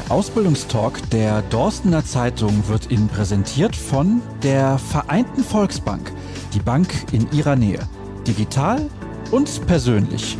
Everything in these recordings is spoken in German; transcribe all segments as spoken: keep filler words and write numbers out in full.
Der Ausbildungstalk der Dorstener Zeitung wird Ihnen präsentiert von der Vereinten Volksbank, die Bank in Ihrer Nähe, digital und persönlich.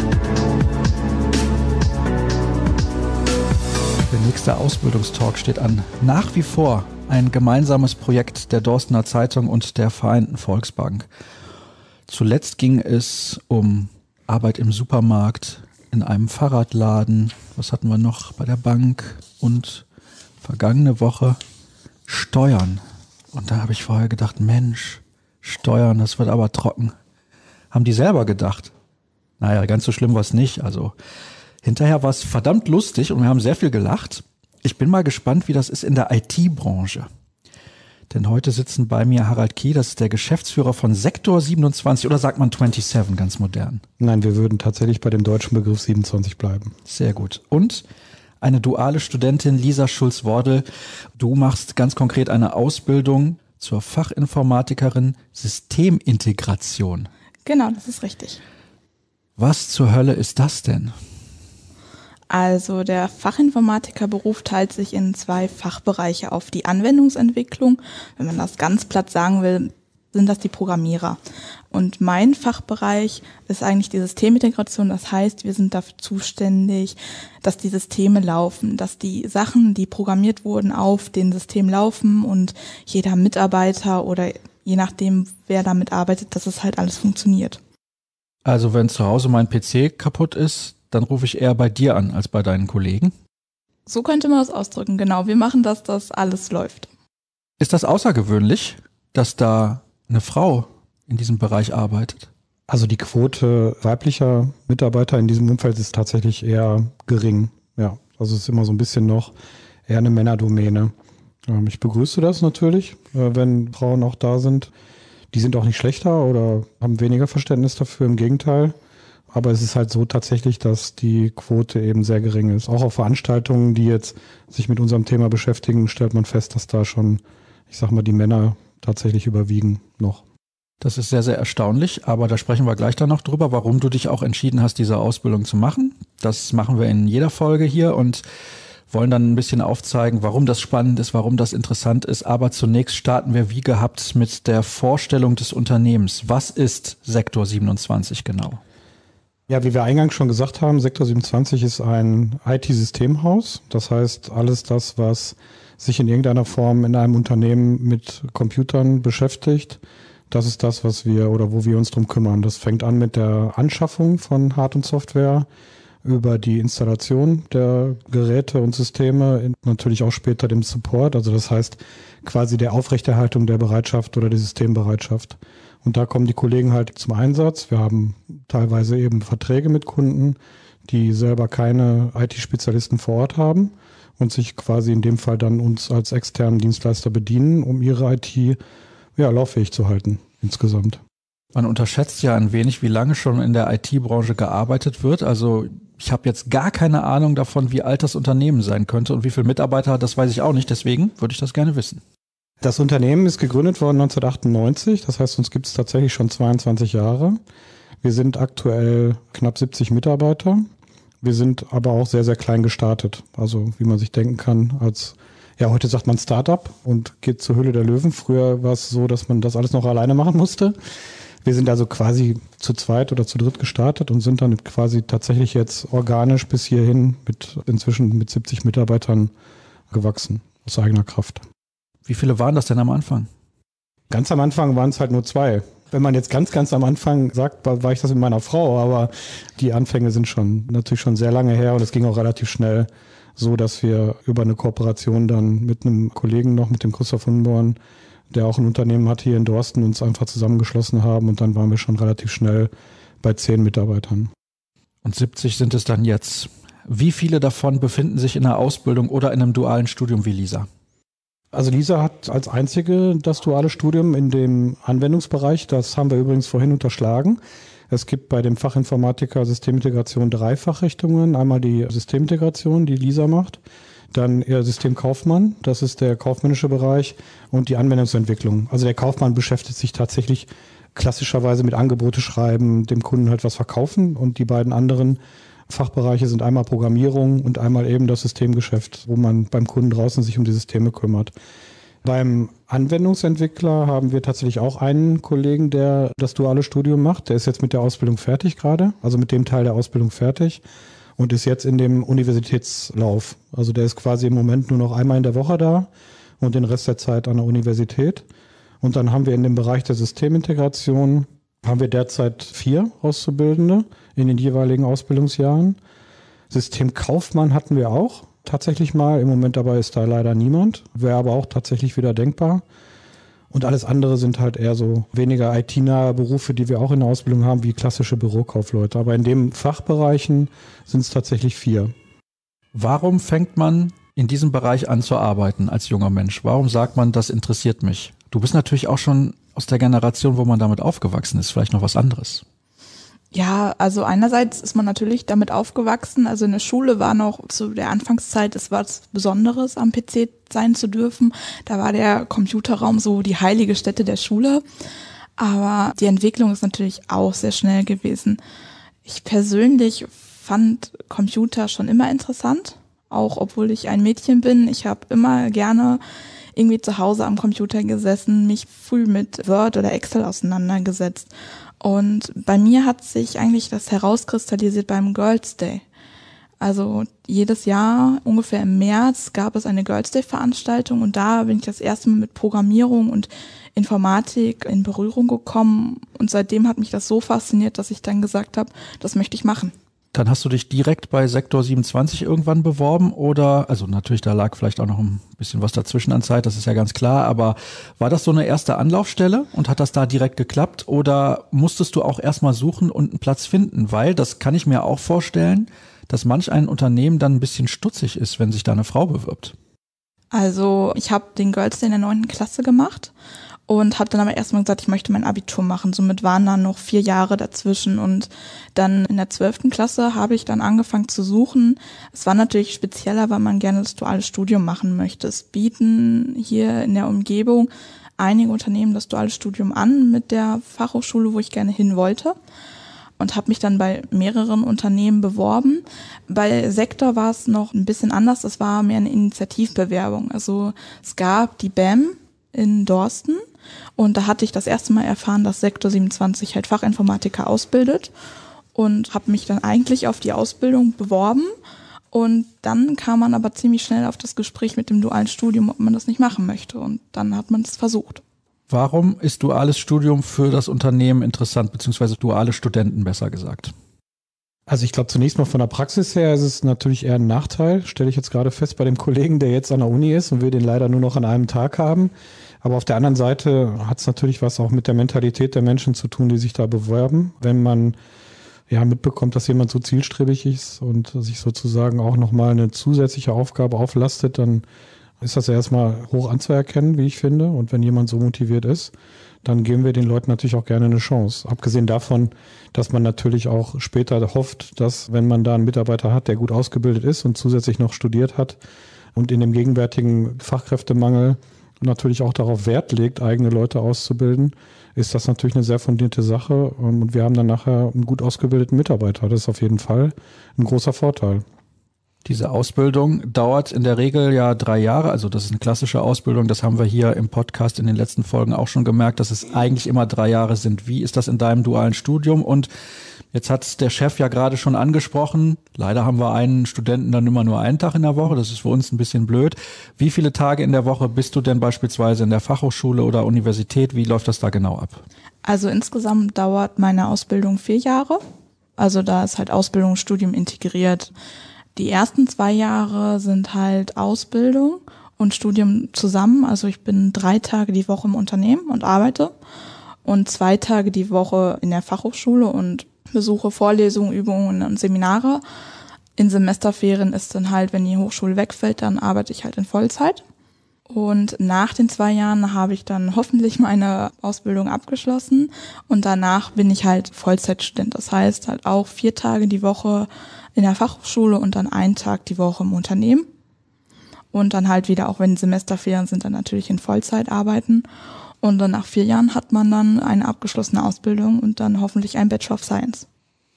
Der nächste Ausbildungstalk steht an. Nach wie vor ein gemeinsames Projekt der Dorstener Zeitung und der Vereinten Volksbank. Zuletzt ging es um Arbeit im Supermarkt, in einem Fahrradladen, was hatten wir noch bei der Bank und vergangene Woche Steuern. Und da habe ich vorher gedacht, Mensch, Steuern, das wird aber trocken. Haben die selber gedacht? Naja, ganz so schlimm war es nicht. Also hinterher war es verdammt lustig und wir haben sehr viel gelacht. Ich bin mal gespannt, wie das ist in der I T-Branche. Denn heute sitzen bei mir Harald Kie, das ist der Geschäftsführer von Sektor siebenundzwanzig, oder sagt man siebenundzwanzig, ganz modern? Nein, wir würden tatsächlich bei dem deutschen Begriff siebenundzwanzig bleiben. Sehr gut. Und eine duale Studentin, Lisa Schulz-Wordel. Du machst ganz konkret eine Ausbildung zur Fachinformatikerin Systemintegration. Genau, das ist richtig. Was zur Hölle ist das denn? Also der Fachinformatikerberuf teilt sich in zwei Fachbereiche auf. Die Anwendungsentwicklung, wenn man das ganz platt sagen will, sind das die Programmierer. Und mein Fachbereich ist eigentlich die Systemintegration. Das heißt, wir sind dafür zuständig, dass die Systeme laufen, dass die Sachen, die programmiert wurden, auf den System laufen und jeder Mitarbeiter oder je nachdem, wer damit arbeitet, dass es halt alles funktioniert. Also wenn zu Hause mein P C kaputt ist, dann rufe ich eher bei dir an als bei deinen Kollegen? So könnte man das ausdrücken, genau. Wir machen das, dass alles läuft. Ist das außergewöhnlich, dass da eine Frau in diesem Bereich arbeitet? Also die Quote weiblicher Mitarbeiter in diesem Umfeld ist tatsächlich eher gering. Ja, also es ist immer so ein bisschen noch eher eine Männerdomäne. Ähm, ich begrüße das natürlich, äh, wenn Frauen auch da sind. Die sind auch nicht schlechter oder haben weniger Verständnis dafür, im Gegenteil. Aber es ist halt so tatsächlich, dass die Quote eben sehr gering ist. Auch auf Veranstaltungen, die jetzt sich mit unserem Thema beschäftigen, stellt man fest, dass da schon, ich sag mal, die Männer tatsächlich überwiegen noch. Das ist sehr, sehr erstaunlich, aber da sprechen wir gleich dann noch drüber, warum du dich auch entschieden hast, diese Ausbildung zu machen. Das machen wir in jeder Folge hier und wollen dann ein bisschen aufzeigen, warum das spannend ist, warum das interessant ist. Aber zunächst starten wir wie gehabt mit der Vorstellung des Unternehmens. Was ist Sektor siebenundzwanzig genau? Ja, wie wir eingangs schon gesagt haben, Sektor siebenundzwanzig ist ein I T-Systemhaus. Das heißt, alles das, was sich in irgendeiner Form in einem Unternehmen mit Computern beschäftigt, das ist das, was wir oder wo wir uns drum kümmern. Das fängt an mit der Anschaffung von Hard- und Software, über die Installation der Geräte und Systeme, natürlich auch später dem Support. Also das heißt quasi der Aufrechterhaltung der Bereitschaft oder der Systembereitschaft. Und da kommen die Kollegen halt zum Einsatz. Wir haben teilweise eben Verträge mit Kunden, die selber keine I T-Spezialisten vor Ort haben und sich quasi in dem Fall dann uns als externen Dienstleister bedienen, um ihre I T ja, lauffähig zu halten insgesamt. Man unterschätzt ja ein wenig, wie lange schon in der I T-Branche gearbeitet wird. Also ich habe jetzt gar keine Ahnung davon, wie alt das Unternehmen sein könnte und wie viele Mitarbeiter hat, das weiß ich auch nicht. Deswegen würde ich das gerne wissen. Das Unternehmen ist gegründet worden neunzehnhundertachtundneunzig, das heißt, uns gibt es tatsächlich schon zweiundzwanzig Jahre. Wir sind aktuell knapp siebzig Mitarbeiter. Wir sind aber auch sehr, sehr klein gestartet. Also wie man sich denken kann, als, ja, heute sagt man Startup und geht zur Höhle der Löwen. Früher war es so, dass man das alles noch alleine machen musste. Wir sind also quasi zu zweit oder zu dritt gestartet und sind dann quasi tatsächlich jetzt organisch bis hierhin mit inzwischen mit siebzig Mitarbeitern gewachsen, aus eigener Kraft. Wie viele waren das denn am Anfang? Ganz am Anfang waren es halt nur zwei. Wenn man jetzt ganz, ganz am Anfang sagt, war, war ich das mit meiner Frau, aber die Anfänge sind schon natürlich schon sehr lange her und es ging auch relativ schnell so, dass wir über eine Kooperation dann mit einem Kollegen noch, mit dem Christoph Hunborn, der auch ein Unternehmen hat hier in Dorsten, uns einfach zusammengeschlossen haben und dann waren wir schon relativ schnell bei zehn Mitarbeitern. Und siebzig sind es dann jetzt. Wie viele davon befinden sich in einer Ausbildung oder in einem dualen Studium wie Lisa? Also Lisa hat als einzige das duale Studium in dem Anwendungsbereich. Das haben wir übrigens vorhin unterschlagen. Es gibt bei dem Fachinformatiker Systemintegration drei Fachrichtungen. Einmal die Systemintegration, die Lisa macht. Dann eher Systemkaufmann, das ist der kaufmännische Bereich. Und die Anwendungsentwicklung. Also der Kaufmann beschäftigt sich tatsächlich klassischerweise mit Angebote schreiben, dem Kunden halt was verkaufen. Und die beiden anderen Fachbereiche sind einmal Programmierung und einmal eben das Systemgeschäft, wo man beim Kunden draußen sich um die Systeme kümmert. Beim Anwendungsentwickler haben wir tatsächlich auch einen Kollegen, der das duale Studium macht. Der ist jetzt mit der Ausbildung fertig gerade, also mit dem Teil der Ausbildung fertig und ist jetzt in dem Universitätslauf. Also der ist quasi im Moment nur noch einmal in der Woche da und den Rest der Zeit an der Universität. Und dann haben wir in dem Bereich der Systemintegration haben wir derzeit vier Auszubildende in den jeweiligen Ausbildungsjahren. Systemkaufmann hatten wir auch tatsächlich mal. Im Moment dabei ist da leider niemand. Wäre aber auch tatsächlich wieder denkbar. Und alles andere sind halt eher so weniger I T-nahe Berufe, die wir auch in der Ausbildung haben, wie klassische Bürokaufleute. Aber in den Fachbereichen sind es tatsächlich vier. Warum fängt man in diesem Bereich an zu arbeiten als junger Mensch? Warum sagt man, das interessiert mich? Du bist natürlich auch schon aus der Generation, wo man damit aufgewachsen ist, vielleicht noch was anderes. Ja, also einerseits ist man natürlich damit aufgewachsen. Also in der Schule war noch zu der Anfangszeit, es war was Besonderes, am P C sein zu dürfen. Da war der Computerraum so die heilige Stätte der Schule. Aber die Entwicklung ist natürlich auch sehr schnell gewesen. Ich persönlich fand Computer schon immer interessant, auch obwohl ich ein Mädchen bin. Ich habe immer gerne irgendwie zu Hause am Computer gesessen, mich früh mit Word oder Excel auseinandergesetzt. Und bei mir hat sich eigentlich das herauskristallisiert beim Girls Day. Also jedes Jahr, ungefähr im März, gab es eine Girls Day Veranstaltung und da bin ich das erste Mal mit Programmierung und Informatik in Berührung gekommen. Und seitdem hat mich das so fasziniert, dass ich dann gesagt habe, das möchte ich machen. Dann hast du dich direkt bei Sektor siebenundzwanzig irgendwann beworben oder, also natürlich, da lag vielleicht auch noch ein bisschen was dazwischen an Zeit, das ist ja ganz klar, aber war das so eine erste Anlaufstelle und hat das da direkt geklappt oder musstest du auch erstmal suchen und einen Platz finden? Weil, das kann ich mir auch vorstellen, dass manch ein Unternehmen dann ein bisschen stutzig ist, wenn sich da eine Frau bewirbt. Also ich habe den Girls Day in der neunten Klasse gemacht und habe dann aber erstmal gesagt, ich möchte mein Abitur machen. Somit waren dann noch vier Jahre dazwischen und dann in der zwölften Klasse habe ich dann angefangen zu suchen. Es war natürlich spezieller, weil man gerne das duale Studium machen möchte. Es bieten hier in der Umgebung einige Unternehmen das duale Studium an mit der Fachhochschule, wo ich gerne hin wollte. Und habe mich dann bei mehreren Unternehmen beworben. Bei Sektor war es noch ein bisschen anders. Das war mehr eine Initiativbewerbung. Also es gab die B A M in Dorsten und da hatte ich das erste Mal erfahren, dass Sektor siebenundzwanzig halt Fachinformatiker ausbildet und habe mich dann eigentlich auf die Ausbildung beworben. Und dann kam man aber ziemlich schnell auf das Gespräch mit dem dualen Studium, ob man das nicht machen möchte. Und dann hat man es versucht. Warum ist duales Studium für das Unternehmen interessant, beziehungsweise duale Studenten besser gesagt? Also ich glaube, zunächst mal von der Praxis her ist es natürlich eher ein Nachteil, stelle ich jetzt gerade fest bei dem Kollegen, der jetzt an der Uni ist und wir den leider nur noch an einem Tag haben. Aber auf der anderen Seite hat es natürlich was auch mit der Mentalität der Menschen zu tun, die sich da bewerben. Wenn man ja mitbekommt, dass jemand so zielstrebig ist und sich sozusagen auch nochmal eine zusätzliche Aufgabe auflastet, dann ist das ja erstmal hoch anzuerkennen, wie ich finde. Und wenn jemand so motiviert ist, dann geben wir den Leuten natürlich auch gerne eine Chance. Abgesehen davon, dass man natürlich auch später hofft, dass wenn man da einen Mitarbeiter hat, der gut ausgebildet ist und zusätzlich noch studiert hat und in dem gegenwärtigen Fachkräftemangel natürlich auch darauf Wert legt, eigene Leute auszubilden, ist das natürlich eine sehr fundierte Sache. Und wir haben dann nachher einen gut ausgebildeten Mitarbeiter. Das ist auf jeden Fall ein großer Vorteil. Diese Ausbildung dauert in der Regel ja drei Jahre, also das ist eine klassische Ausbildung, das haben wir hier im Podcast in den letzten Folgen auch schon gemerkt, dass es eigentlich immer drei Jahre sind. Wie ist das in deinem dualen Studium? Und jetzt hat der Chef ja gerade schon angesprochen, leider haben wir einen Studenten dann immer nur einen Tag in der Woche, das ist für uns ein bisschen blöd. Wie viele Tage in der Woche bist du denn beispielsweise in der Fachhochschule oder Universität? Wie läuft das da genau ab? Also insgesamt dauert meine Ausbildung vier Jahre, also da ist halt Ausbildung und Studium integriert. Die ersten zwei Jahre sind halt Ausbildung und Studium zusammen. Also ich bin drei Tage die Woche im Unternehmen und arbeite und zwei Tage die Woche in der Fachhochschule und besuche Vorlesungen, Übungen und Seminare. In Semesterferien ist dann halt, wenn die Hochschule wegfällt, dann arbeite ich halt in Vollzeit. Und nach den zwei Jahren habe ich dann hoffentlich meine Ausbildung abgeschlossen und danach bin ich halt Vollzeitstudent. Das heißt halt auch vier Tage die Woche in der Fachhochschule und dann einen Tag die Woche im Unternehmen. Und dann halt wieder, auch wenn Semesterferien sind, dann natürlich in Vollzeit arbeiten. Und dann nach vier Jahren hat man dann eine abgeschlossene Ausbildung und dann hoffentlich ein Bachelor of Science.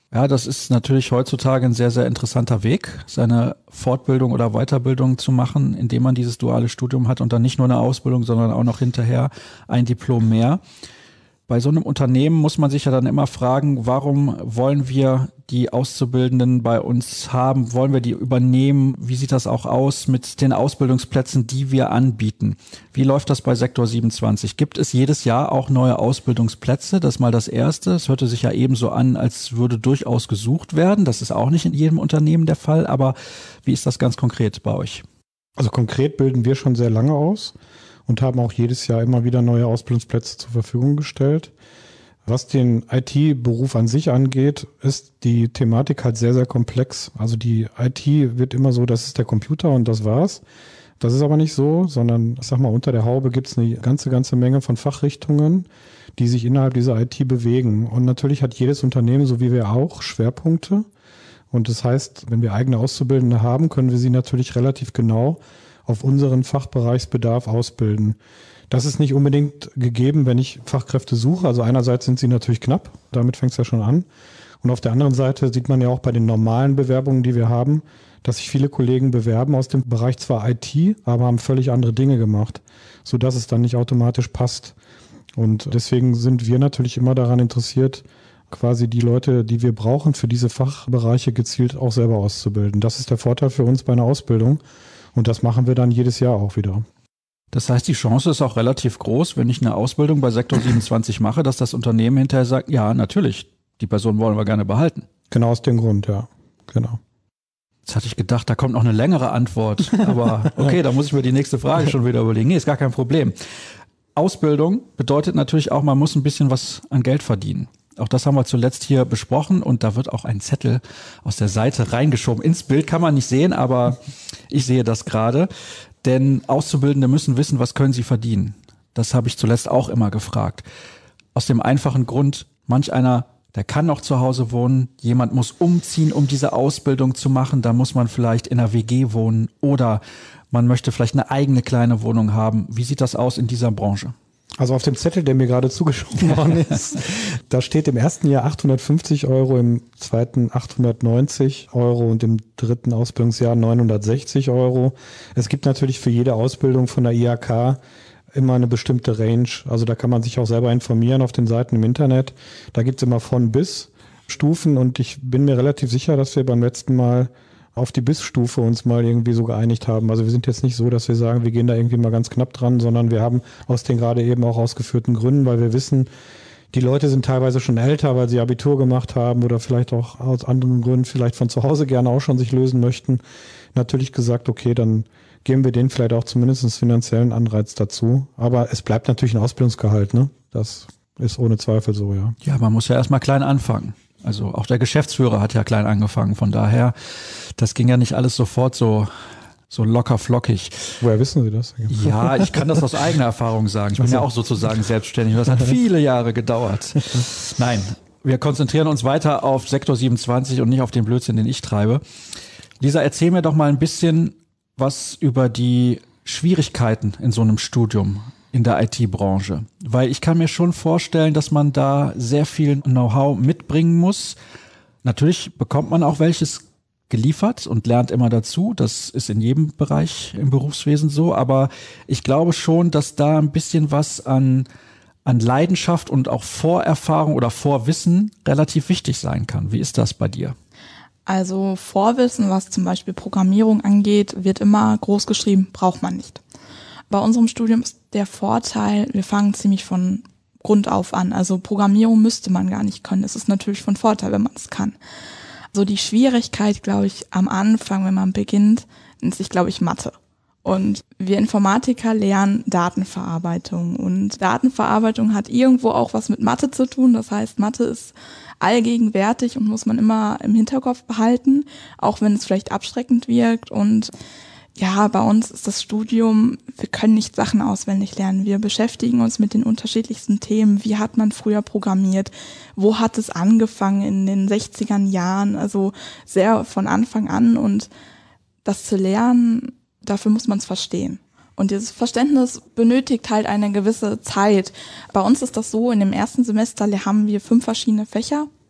Ja, das ist natürlich heutzutage ein sehr, sehr interessanter Weg, seine Fortbildung oder Weiterbildung zu machen, indem man dieses duale Studium hat und dann nicht nur eine Ausbildung, sondern auch noch hinterher ein Diplom mehr. Bei so einem Unternehmen muss man sich ja dann immer fragen, warum wollen wir die Auszubildenden bei uns haben? Wollen wir die übernehmen? Wie sieht das auch aus mit den Ausbildungsplätzen, die wir anbieten? Wie läuft das bei Sektor siebenundzwanzig? Gibt es jedes Jahr auch neue Ausbildungsplätze? Das ist mal das Erste. Es hörte sich ja eben so an, als würde durchaus gesucht werden. Das ist auch nicht in jedem Unternehmen der Fall. Aber wie ist das ganz konkret bei euch? Also konkret bilden wir schon sehr lange aus und haben auch jedes Jahr immer wieder neue Ausbildungsplätze zur Verfügung gestellt. Was den I T-Beruf an sich angeht, ist die Thematik halt sehr, sehr komplex. Also die I T wird immer so, das ist der Computer und das war's. Das ist aber nicht so, sondern ich sag mal, unter der Haube gibt's eine ganze, ganze Menge von Fachrichtungen, die sich innerhalb dieser I T bewegen. Und natürlich hat jedes Unternehmen, so wie wir auch, Schwerpunkte. Und das heißt, wenn wir eigene Auszubildende haben, können wir sie natürlich relativ genau auf unseren Fachbereichsbedarf ausbilden. Das ist nicht unbedingt gegeben, wenn ich Fachkräfte suche. Also einerseits sind sie natürlich knapp, damit fängt es ja schon an. Und auf der anderen Seite sieht man ja auch bei den normalen Bewerbungen, die wir haben, dass sich viele Kollegen bewerben aus dem Bereich zwar I T, aber haben völlig andere Dinge gemacht, sodass es dann nicht automatisch passt. Und deswegen sind wir natürlich immer daran interessiert, quasi die Leute, die wir brauchen, für diese Fachbereiche gezielt auch selber auszubilden. Das ist der Vorteil für uns bei einer Ausbildung. Und das machen wir dann jedes Jahr auch wieder. Das heißt, die Chance ist auch relativ groß, wenn ich eine Ausbildung bei Sektor siebenundzwanzig mache, dass das Unternehmen hinterher sagt, ja, natürlich, die Person wollen wir gerne behalten. Genau aus dem Grund, ja. Genau. Jetzt hatte ich gedacht, da kommt noch eine längere Antwort. Aber okay, da muss ich mir die nächste Frage schon wieder überlegen. Nee, ist gar kein Problem. Ausbildung bedeutet natürlich auch, man muss ein bisschen was an Geld verdienen. Auch das haben wir zuletzt hier besprochen und da wird auch ein Zettel aus der Seite reingeschoben. Ins Bild kann man nicht sehen, aber ich sehe das gerade. Denn Auszubildende müssen wissen, was können sie verdienen. Das habe ich zuletzt auch immer gefragt. Aus dem einfachen Grund, manch einer, der kann noch zu Hause wohnen, jemand muss umziehen, um diese Ausbildung zu machen. Da muss man vielleicht in einer W G wohnen oder man möchte vielleicht eine eigene kleine Wohnung haben. Wie sieht das aus in dieser Branche? Also auf dem Zettel, der mir gerade zugeschoben worden ist, da steht im ersten Jahr achthundertfünfzig Euro, im zweiten achthundertneunzig Euro und im dritten Ausbildungsjahr neunhundertsechzig Euro. Es gibt natürlich für jede Ausbildung von der I H K immer eine bestimmte Range. Also da kann man sich auch selber informieren auf den Seiten im Internet. Da gibt's immer von bis Stufen und ich bin mir relativ sicher, dass wir beim letzten Mal auf die Bis-Stufe uns mal irgendwie so geeinigt haben. Also wir sind jetzt nicht so, dass wir sagen, wir gehen da irgendwie mal ganz knapp dran, sondern wir haben aus den gerade eben auch ausgeführten Gründen, weil wir wissen, die Leute sind teilweise schon älter, weil sie Abitur gemacht haben oder vielleicht auch aus anderen Gründen vielleicht von zu Hause gerne auch schon sich lösen möchten. Natürlich gesagt, okay, dann geben wir denen vielleicht auch zumindest einen finanziellen Anreiz dazu. Aber es bleibt natürlich ein Ausbildungsgehalt, ne? Das ist ohne Zweifel so, ja. Ja, man muss ja erstmal klein anfangen. Also auch der Geschäftsführer hat ja klein angefangen. Von daher, das ging ja nicht alles sofort so, so locker flockig. Woher wissen Sie das? Ja, ich kann das aus eigener Erfahrung sagen. Ich bin ja auch sozusagen selbstständig und das hat viele Jahre gedauert. Nein, wir konzentrieren uns weiter auf Sektor siebenundzwanzig und nicht auf den Blödsinn, den ich treibe. Lisa, erzähl mir doch mal ein bisschen was über die Schwierigkeiten in so einem Studium in der I T-Branche. Weil ich kann mir schon vorstellen, dass man da sehr viel Know-how mitbringen muss. Natürlich bekommt man auch welches geliefert und lernt immer dazu. Das ist in jedem Bereich im Berufswesen so. Aber ich glaube schon, dass da ein bisschen was an, an Leidenschaft und auch Vorerfahrung oder Vorwissen relativ wichtig sein kann. Wie ist das bei dir? Also Vorwissen, was zum Beispiel Programmierung angeht, wird immer groß geschrieben, braucht man nicht. Bei unserem Studium ist der Vorteil, wir fangen ziemlich von Grund auf an. Also Programmierung müsste man gar nicht können. Es ist natürlich von Vorteil, wenn man es kann. Also die Schwierigkeit, glaube ich, am Anfang, wenn man beginnt, nennt sich, glaube ich, Mathe. Und wir Informatiker lernen Datenverarbeitung. Und Datenverarbeitung hat irgendwo auch was mit Mathe zu tun. Das heißt, Mathe ist allgegenwärtig und muss man immer im Hinterkopf behalten, auch wenn es vielleicht abschreckend wirkt. Und ja, bei uns ist das Studium, wir können nicht Sachen auswendig lernen. Wir beschäftigen uns mit den unterschiedlichsten Themen. Wie hat man früher programmiert? Wo hat es angefangen in den sechzigern Jahren? Also sehr von Anfang an. Und das zu lernen, dafür muss man es verstehen. Und dieses Verständnis benötigt halt eine gewisse Zeit. Bei uns ist das so, in dem ersten Semester haben wir fünf verschiedene Fächer.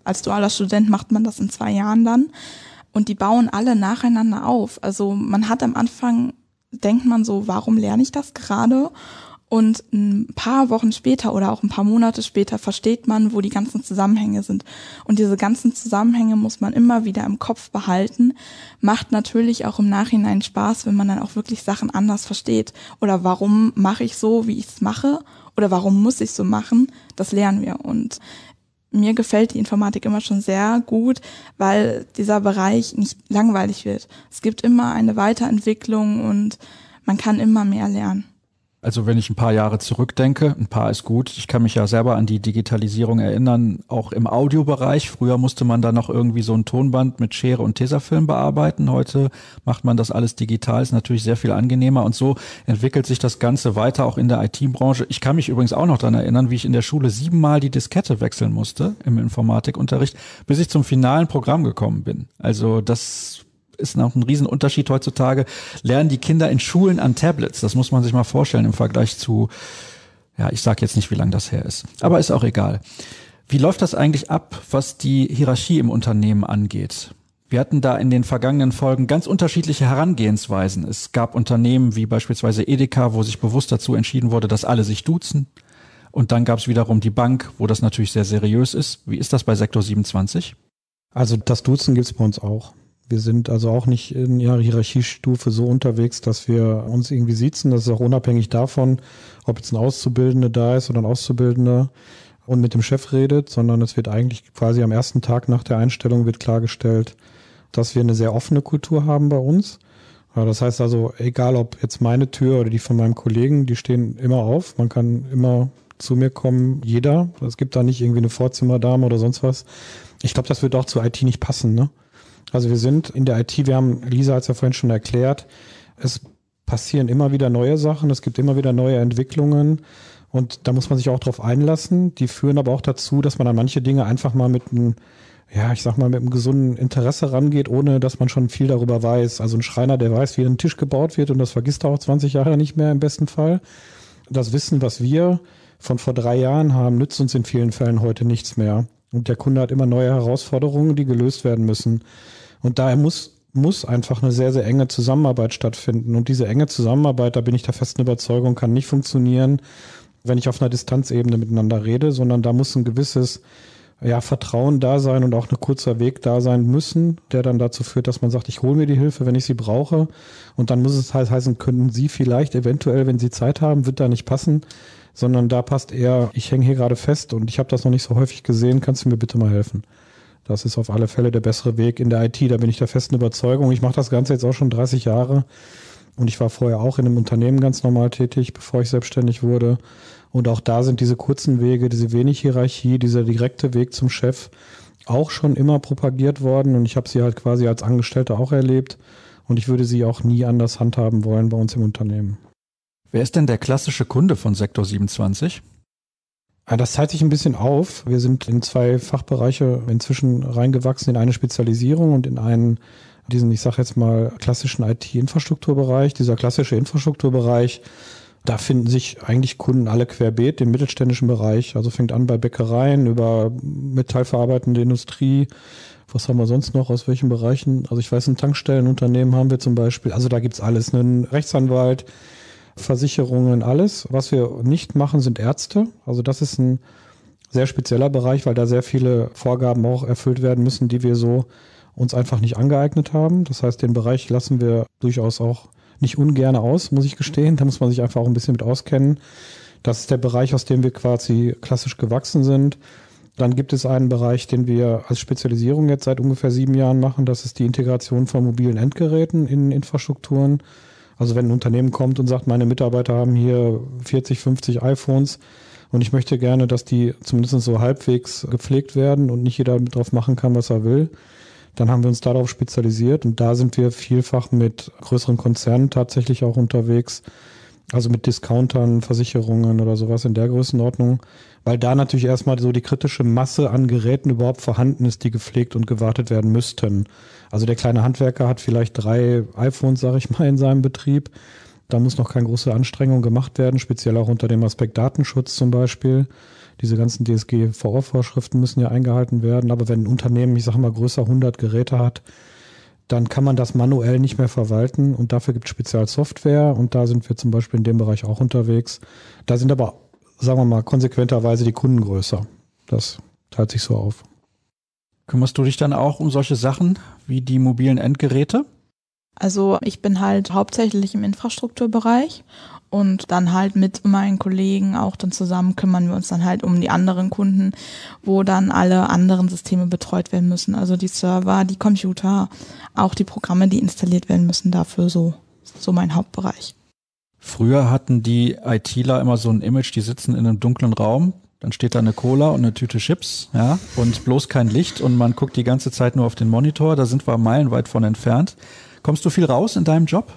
als dualer Student macht man das in zwei Jahren dann. Und die bauen alle nacheinander auf. Also man hat am Anfang, denkt man so, warum lerne ich das gerade? Und ein paar Wochen später oder auch ein paar Monate später versteht man, wo die ganzen Zusammenhänge sind. Und diese ganzen Zusammenhänge muss man immer wieder im Kopf behalten. Macht natürlich auch im Nachhinein Spaß, wenn man dann auch wirklich Sachen anders versteht. Oder warum mache ich so, wie ich es mache? Oder warum muss ich so machen? Das lernen wir. Und mir gefällt die Informatik immer schon sehr gut, weil dieser Bereich nicht langweilig wird. Es gibt immer eine Weiterentwicklung und man kann immer mehr lernen. Also wenn ich ein paar Jahre zurückdenke, ein paar ist gut. Ich kann mich ja selber an die Digitalisierung erinnern, auch im Audiobereich. Früher musste man da noch irgendwie so ein Tonband mit Schere und Tesafilm bearbeiten. Heute macht man das alles digital, ist natürlich sehr viel angenehmer. Und so entwickelt sich das Ganze weiter auch in der I T-Branche. Ich kann mich übrigens auch noch daran erinnern, wie ich in der Schule siebenmal die Diskette wechseln musste im Informatikunterricht, bis ich zum finalen Programm gekommen bin. Also das ist noch ein Riesenunterschied heutzutage. Lernen die Kinder in Schulen an Tablets. Das muss man sich mal vorstellen im Vergleich zu, ja, ich sage jetzt nicht, wie lange das her ist. Aber ist auch egal. Wie läuft das eigentlich ab, was die Hierarchie im Unternehmen angeht? Wir hatten da in den vergangenen Folgen ganz unterschiedliche Herangehensweisen. Es gab Unternehmen wie beispielsweise Edeka, wo sich bewusst dazu entschieden wurde, dass alle sich duzen. Und dann gab es wiederum die Bank, wo das natürlich sehr seriös ist. Wie ist das bei Sektor siebenundzwanzig? Also das Duzen gibt es bei uns auch. Wir sind also auch nicht in ihrer Hierarchiestufe so unterwegs, dass wir uns irgendwie siezen. Das ist auch unabhängig davon, ob jetzt ein Auszubildender da ist oder ein Auszubildender und mit dem Chef redet, sondern es wird eigentlich quasi am ersten Tag nach der Einstellung wird klargestellt, dass wir eine sehr offene Kultur haben bei uns. Das heißt also, egal ob jetzt meine Tür oder die von meinem Kollegen, die stehen immer auf. Man kann immer zu mir kommen, jeder. Es gibt da nicht irgendwie eine Vorzimmerdame oder sonst was. Ich glaube, das wird auch zur I T nicht passen, ne? Also wir sind in der I T, wir haben, Lisa hat es ja vorhin schon erklärt, es passieren immer wieder neue Sachen, es gibt immer wieder neue Entwicklungen und da muss man sich auch drauf einlassen. Die führen aber auch dazu, dass man an manche Dinge einfach mal mit einem, ja, ich sag mal, mit einem gesunden Interesse rangeht, ohne dass man schon viel darüber weiß. Also ein Schreiner, der weiß, wie ein Tisch gebaut wird und das vergisst er auch zwanzig Jahre nicht mehr im besten Fall. Das Wissen, was wir von vor drei Jahren haben, nützt uns in vielen Fällen heute nichts mehr. Und der Kunde hat immer neue Herausforderungen, die gelöst werden müssen. Und daher muss, muss einfach eine sehr, sehr enge Zusammenarbeit stattfinden. Und diese enge Zusammenarbeit, da bin ich der festen Überzeugung, kann nicht funktionieren, wenn ich auf einer Distanzebene miteinander rede, sondern da muss ein gewisses ja, Vertrauen da sein und auch ein kurzer Weg da sein müssen, der dann dazu führt, dass man sagt, ich hole mir die Hilfe, wenn ich sie brauche. Und dann muss es halt heißen, können Sie vielleicht eventuell, wenn Sie Zeit haben, wird da nicht passen, sondern da passt eher, ich hänge hier gerade fest und ich habe das noch nicht so häufig gesehen, kannst du mir bitte mal helfen? Das ist auf alle Fälle der bessere Weg in der I T, da bin ich der festen Überzeugung. Ich mache das Ganze jetzt auch schon dreißig Jahre und ich war vorher auch in einem Unternehmen ganz normal tätig, bevor ich selbstständig wurde. Und auch da sind diese kurzen Wege, diese wenig Hierarchie, dieser direkte Weg zum Chef auch schon immer propagiert worden und ich habe sie halt quasi als Angestellter auch erlebt und ich würde sie auch nie anders handhaben wollen bei uns im Unternehmen. Wer ist denn der klassische Kunde von Sektor siebenundzwanzig? Das teilt sich ein bisschen auf. Wir sind in zwei Fachbereiche inzwischen reingewachsen, in eine Spezialisierung und in einen, diesen, ich sage jetzt mal, klassischen I T-Infrastrukturbereich. Dieser klassische Infrastrukturbereich, da finden sich eigentlich Kunden alle querbeet im mittelständischen Bereich. Also fängt an bei Bäckereien über metallverarbeitende Industrie. Was haben wir sonst noch? Aus welchen Bereichen? Also ich weiß, ein Tankstellenunternehmen haben wir zum Beispiel. Also da gibt's alles. Einen Rechtsanwalt, Versicherungen, alles. Was wir nicht machen, sind Ärzte. Also das ist ein sehr spezieller Bereich, weil da sehr viele Vorgaben auch erfüllt werden müssen, die wir so uns einfach nicht angeeignet haben. Das heißt, den Bereich lassen wir durchaus auch nicht ungern aus, muss ich gestehen. Da muss man sich einfach auch ein bisschen mit auskennen. Das ist der Bereich, aus dem wir quasi klassisch gewachsen sind. Dann gibt es einen Bereich, den wir als Spezialisierung jetzt seit ungefähr sieben Jahren machen. Das ist die Integration von mobilen Endgeräten in Infrastrukturen. Also wenn ein Unternehmen kommt und sagt, meine Mitarbeiter haben hier vierzig, fünfzig iPhones und ich möchte gerne, dass die zumindest so halbwegs gepflegt werden und nicht jeder drauf machen kann, was er will, dann haben wir uns darauf spezialisiert und da sind wir vielfach mit größeren Konzernen tatsächlich auch unterwegs, also mit Discountern, Versicherungen oder sowas in der Größenordnung, weil da natürlich erstmal so die kritische Masse an Geräten überhaupt vorhanden ist, die gepflegt und gewartet werden müssten. Also der kleine Handwerker hat vielleicht drei iPhones, sage ich mal, in seinem Betrieb. Da muss noch keine große Anstrengung gemacht werden, speziell auch unter dem Aspekt Datenschutz zum Beispiel. Diese ganzen D S G V O-Vorschriften müssen ja eingehalten werden. Aber wenn ein Unternehmen, ich sage mal, größer hundert Geräte hat, dann kann man das manuell nicht mehr verwalten und dafür gibt es Spezialsoftware und da sind wir zum Beispiel in dem Bereich auch unterwegs. Da sind aber, sagen wir mal, konsequenterweise die Kunden größer. Das teilt sich so auf. Kümmerst du dich dann auch um solche Sachen wie die mobilen Endgeräte? Also ich bin halt hauptsächlich im Infrastrukturbereich und dann halt mit meinen Kollegen auch dann zusammen kümmern wir uns dann halt um die anderen Kunden, wo dann alle anderen Systeme betreut werden müssen. Also die Server, die Computer, auch die Programme, die installiert werden müssen, dafür so, so mein Hauptbereich. Früher hatten die ITler immer so ein Image, die sitzen in einem dunklen Raum, dann steht da eine Cola und eine Tüte Chips, ja, und bloß kein Licht und man guckt die ganze Zeit nur auf den Monitor, da sind wir meilenweit von entfernt. Kommst du viel raus in deinem Job?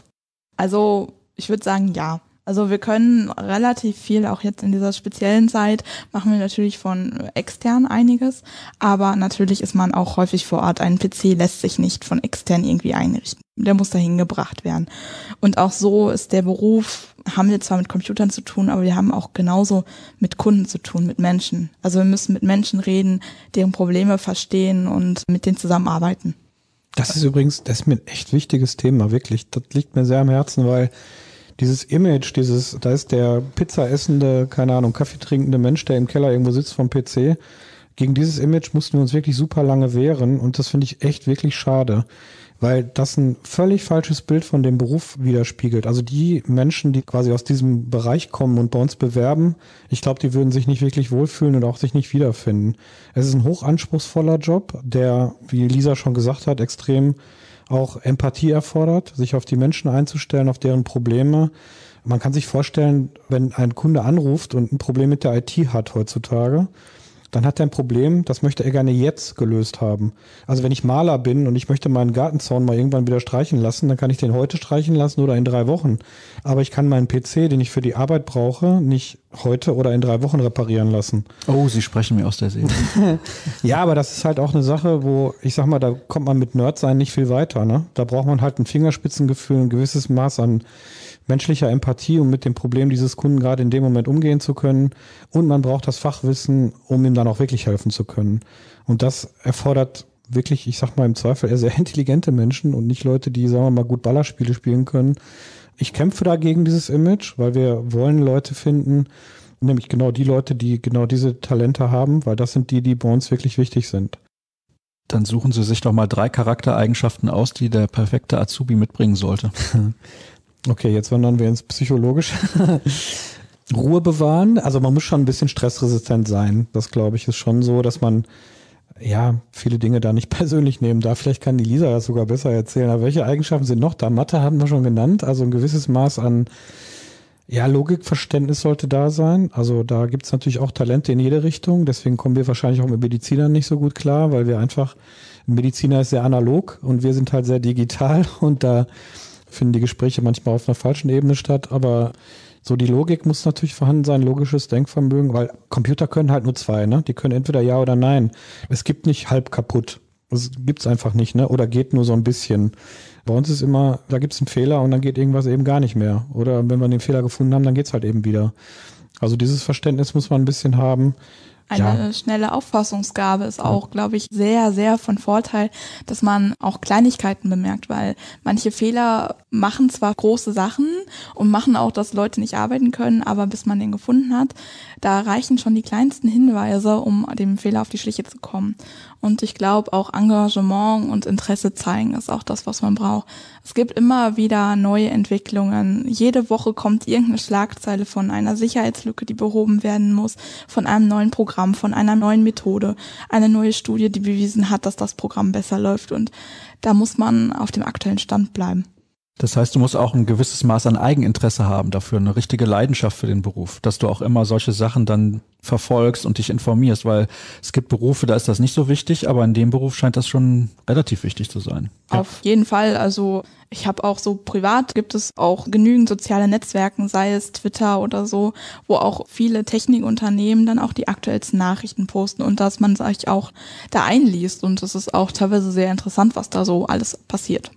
Also ich würde sagen, ja. Also wir können relativ viel, auch jetzt in dieser speziellen Zeit, machen wir natürlich von extern einiges, aber natürlich ist man auch häufig vor Ort. Ein P C lässt sich nicht von extern irgendwie einrichten. Der muss dahin gebracht werden. Und auch so ist der Beruf, haben wir zwar mit Computern zu tun, aber wir haben auch genauso mit Kunden zu tun, mit Menschen. Also wir müssen mit Menschen reden, deren Probleme verstehen und mit denen zusammenarbeiten. Das ist übrigens, das ist mir ein echt wichtiges Thema, wirklich. Das liegt mir sehr am Herzen, weil dieses Image, dieses, da ist der Pizza essende, keine Ahnung, Kaffee trinkende Mensch, der im Keller irgendwo sitzt vom P C. Gegen dieses Image mussten wir uns wirklich super lange wehren und das finde ich echt wirklich schade, weil das ein völlig falsches Bild von dem Beruf widerspiegelt. Also die Menschen, die quasi aus diesem Bereich kommen und bei uns bewerben, ich glaube, die würden sich nicht wirklich wohlfühlen und auch sich nicht wiederfinden. Es ist ein hochanspruchsvoller Job, der, wie Lisa schon gesagt hat, extrem auch Empathie erfordert, sich auf die Menschen einzustellen, auf deren Probleme. Man kann sich vorstellen, wenn ein Kunde anruft und ein Problem mit der I T hat heutzutage, dann hat er ein Problem, das möchte er gerne jetzt gelöst haben. Also wenn ich Maler bin und ich möchte meinen Gartenzaun mal irgendwann wieder streichen lassen, dann kann ich den heute streichen lassen oder in drei Wochen. Aber ich kann meinen P C, den ich für die Arbeit brauche, nicht heute oder in drei Wochen reparieren lassen. Oh, Sie sprechen mir aus der Seele. Ja, aber das ist halt auch eine Sache, wo, ich sag mal, da kommt man mit Nerdsein nicht viel weiter, ne? Da braucht man halt ein Fingerspitzengefühl, ein gewisses Maß an menschlicher Empathie, um mit dem Problem dieses Kunden gerade in dem Moment umgehen zu können. Und man braucht das Fachwissen, um ihm dann auch wirklich helfen zu können. Und das erfordert wirklich, ich sag mal im Zweifel, eher sehr intelligente Menschen und nicht Leute, die, sagen wir mal, gut Ballerspiele spielen können. Ich kämpfe dagegen dieses Image, weil wir wollen Leute finden, nämlich genau die Leute, die genau diese Talente haben, weil das sind die, die bei uns wirklich wichtig sind. Dann suchen Sie sich doch mal drei Charaktereigenschaften aus, die der perfekte Azubi mitbringen sollte. Okay, jetzt wandern wir ins Psychologische. Ruhe bewahren, also man muss schon ein bisschen stressresistent sein. Das, glaube ich, ist schon so, dass man ja viele Dinge da nicht persönlich nehmen darf. Vielleicht kann die Lisa das sogar besser erzählen. Aber welche Eigenschaften sind noch da? Mathe haben wir schon genannt, also ein gewisses Maß an ja, Logikverständnis sollte da sein. Also da gibt es natürlich auch Talente in jede Richtung. Deswegen kommen wir wahrscheinlich auch mit Medizinern nicht so gut klar, weil wir einfach, ein Mediziner ist sehr analog und wir sind halt sehr digital und da finden die Gespräche manchmal auf einer falschen Ebene statt, aber so die Logik muss natürlich vorhanden sein, logisches Denkvermögen, weil Computer können halt nur zwei, ne? Die können entweder ja oder nein. Es gibt nicht halb kaputt. Das gibt's einfach nicht, ne? Oder geht nur so ein bisschen. Bei uns ist immer, da gibt's einen Fehler und dann geht irgendwas eben gar nicht mehr. Oder wenn wir den Fehler gefunden haben, dann geht's halt eben wieder. Also dieses Verständnis muss man ein bisschen haben. Eine ja. schnelle Auffassungsgabe ist auch, glaube ich, sehr, sehr von Vorteil, dass man auch Kleinigkeiten bemerkt, weil manche Fehler machen zwar große Sachen und machen auch, dass Leute nicht arbeiten können, aber bis man den gefunden hat, da reichen schon die kleinsten Hinweise, um dem Fehler auf die Schliche zu kommen. Und ich glaube, auch Engagement und Interesse zeigen ist auch das, was man braucht. Es gibt immer wieder neue Entwicklungen. Jede Woche kommt irgendeine Schlagzeile von einer Sicherheitslücke, die behoben werden muss, von einem neuen Programm, von einer neuen Methode, eine neue Studie, die bewiesen hat, dass das Programm besser läuft. Und da muss man auf dem aktuellen Stand bleiben. Das heißt, du musst auch ein gewisses Maß an Eigeninteresse haben dafür, eine richtige Leidenschaft für den Beruf, dass du auch immer solche Sachen dann verfolgst und dich informierst, weil es gibt Berufe, da ist das nicht so wichtig, aber in dem Beruf scheint das schon relativ wichtig zu sein. Ja. Auf jeden Fall, also ich habe auch so privat, gibt es auch genügend soziale Netzwerken, sei es Twitter oder so, wo auch viele Technikunternehmen dann auch die aktuellsten Nachrichten posten und dass man sich auch da einliest und es ist auch teilweise sehr interessant, was da so alles passiert.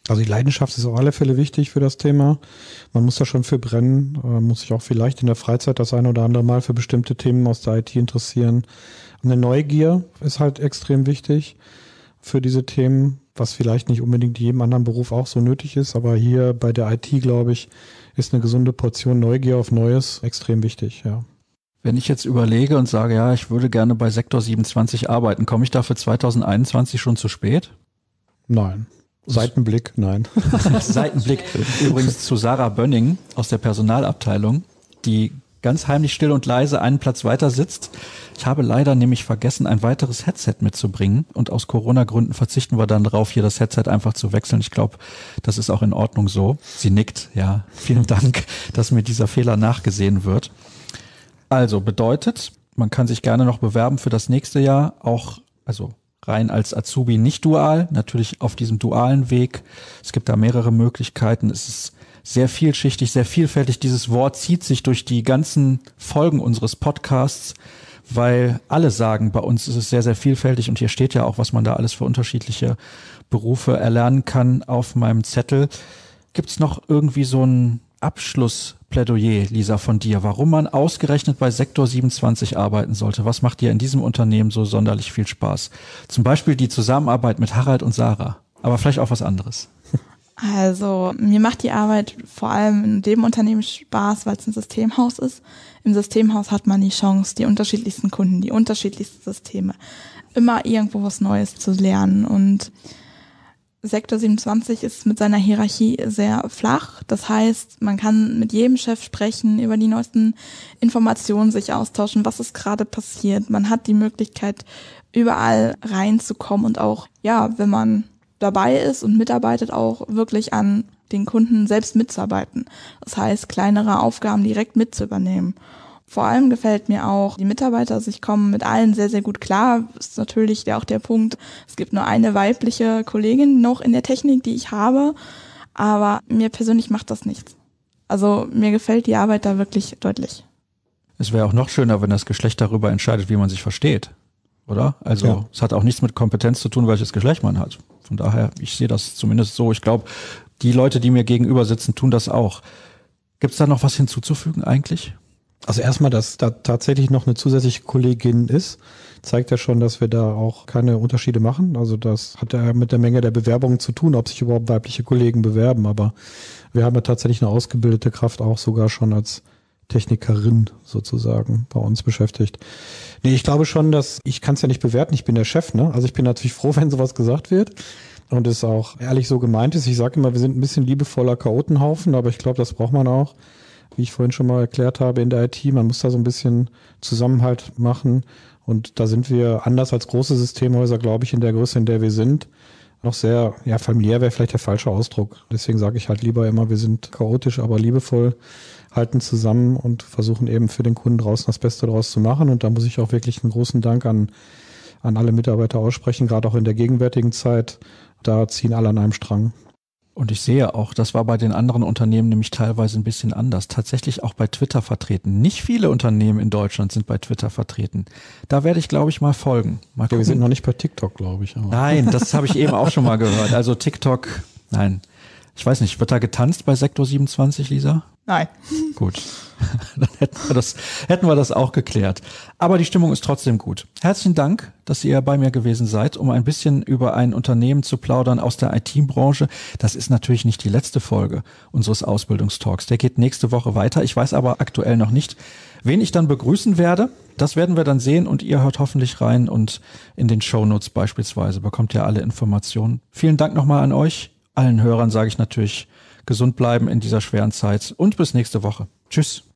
Also die Leidenschaft ist auf alle Fälle wichtig für das Thema. Man muss da schon für brennen, äh, muss sich auch vielleicht in der Freizeit das eine oder andere Mal für bestimmte Themen aus der I T interessieren. Eine Neugier ist halt extrem wichtig für diese Themen, was vielleicht nicht unbedingt in jedem anderen Beruf auch so nötig ist. Aber hier bei der I T, glaube ich, ist eine gesunde Portion Neugier auf Neues extrem wichtig, ja. Wenn ich jetzt überlege und sage, ja, ich würde gerne bei Sektor siebenundzwanzig arbeiten, komme ich dafür zwanzig einundzwanzig schon zu spät? Nein. Seitenblick, nein. Seitenblick. Übrigens zu Sarah Bönning aus der Personalabteilung, die ganz heimlich still und leise einen Platz weiter sitzt. Ich habe leider nämlich vergessen, ein weiteres Headset mitzubringen und aus Corona-Gründen verzichten wir dann darauf, hier das Headset einfach zu wechseln. Ich glaube, das ist auch in Ordnung so. Sie nickt, ja. Vielen Dank, dass mir dieser Fehler nachgesehen wird. Also bedeutet, man kann sich gerne noch bewerben für das nächste Jahr, auch, also rein als Azubi nicht dual, natürlich auf diesem dualen Weg. Es gibt da mehrere Möglichkeiten. Es ist sehr vielschichtig, sehr vielfältig. Dieses Wort zieht sich durch die ganzen Folgen unseres Podcasts, weil alle sagen, bei uns ist es sehr, sehr vielfältig und hier steht ja auch, was man da alles für unterschiedliche Berufe erlernen kann auf meinem Zettel. Gibt es noch irgendwie so ein Abschlussplädoyer, Lisa, von dir, warum man ausgerechnet bei Sektor siebenundzwanzig arbeiten sollte? Was macht dir in diesem Unternehmen so sonderlich viel Spaß? Zum Beispiel die Zusammenarbeit mit Harald und Sarah, aber vielleicht auch was anderes. Also mir macht die Arbeit vor allem in dem Unternehmen Spaß, weil es ein Systemhaus ist. Im Systemhaus hat man die Chance, die unterschiedlichsten Kunden, die unterschiedlichsten Systeme, immer irgendwo was Neues zu lernen. Und Sektor siebenundzwanzig ist mit seiner Hierarchie sehr flach. Das heißt, man kann mit jedem Chef sprechen, über die neuesten Informationen sich austauschen, was ist gerade passiert. Man hat die Möglichkeit, überall reinzukommen und auch, ja, wenn man dabei ist und mitarbeitet, auch wirklich an den Kunden selbst mitzuarbeiten. Das heißt, kleinere Aufgaben direkt mit zu übernehmen. Vor allem gefällt mir auch die Mitarbeiter, also ich komme mit allen sehr, sehr gut klar. Ist natürlich auch der Punkt, es gibt nur eine weibliche Kollegin noch in der Technik, die ich habe, aber mir persönlich macht das nichts. Also mir gefällt die Arbeit da wirklich deutlich. Es wäre auch noch schöner, wenn das Geschlecht darüber entscheidet, wie man sich versteht, oder? Also ja. Es hat auch nichts mit Kompetenz zu tun, welches Geschlecht man hat. Von daher, ich sehe das zumindest so. Ich glaube, die Leute, die mir gegenüber sitzen, tun das auch. Gibt es da noch was hinzuzufügen eigentlich? Also erstmal, dass da tatsächlich noch eine zusätzliche Kollegin ist, zeigt ja schon, dass wir da auch keine Unterschiede machen. Also das hat ja mit der Menge der Bewerbungen zu tun, ob sich überhaupt weibliche Kollegen bewerben. Aber wir haben ja tatsächlich eine ausgebildete Kraft auch sogar schon als Technikerin sozusagen bei uns beschäftigt. Nee, ich glaube schon, dass, ich kann es ja nicht bewerten, ich bin der Chef, ne? Also ich bin natürlich froh, wenn sowas gesagt wird und es auch ehrlich so gemeint ist. Ich sage immer, wir sind ein bisschen liebevoller Chaotenhaufen, aber ich glaube, das braucht man auch. Wie ich vorhin schon mal erklärt habe in der I T, man muss da so ein bisschen Zusammenhalt machen und da sind wir anders als große Systemhäuser, glaube ich, in der Größe, in der wir sind, noch sehr, ja, familiär wäre vielleicht der falsche Ausdruck. Deswegen sage ich halt lieber immer, wir sind chaotisch, aber liebevoll, halten zusammen und versuchen eben für den Kunden draußen das Beste daraus zu machen und da muss ich auch wirklich einen großen Dank an, an alle Mitarbeiter aussprechen, gerade auch in der gegenwärtigen Zeit, da ziehen alle an einem Strang. Und ich sehe auch, das war bei den anderen Unternehmen nämlich teilweise ein bisschen anders. Tatsächlich auch bei Twitter vertreten. Nicht viele Unternehmen in Deutschland sind bei Twitter vertreten. Da werde ich, glaube ich, mal folgen. Mal ja, wir sind noch nicht bei TikTok, glaube ich. Aber. Nein, das habe ich eben auch schon mal gehört. Also TikTok, nein. Ich weiß nicht, wird da getanzt bei Sektor siebenundzwanzig, Lisa? Nein. Gut, dann hätten wir das, hätten wir das auch geklärt. Aber die Stimmung ist trotzdem gut. Herzlichen Dank, dass ihr bei mir gewesen seid, um ein bisschen über ein Unternehmen zu plaudern aus der I T-Branche. Das ist natürlich nicht die letzte Folge unseres Ausbildungstalks. Der geht nächste Woche weiter. Ich weiß aber aktuell noch nicht, wen ich dann begrüßen werde. Das werden wir dann sehen und ihr hört hoffentlich rein und in den Shownotes beispielsweise bekommt ihr alle Informationen. Vielen Dank nochmal an euch. Allen Hörern sage ich natürlich, gesund bleiben in dieser schweren Zeit und bis nächste Woche. Tschüss.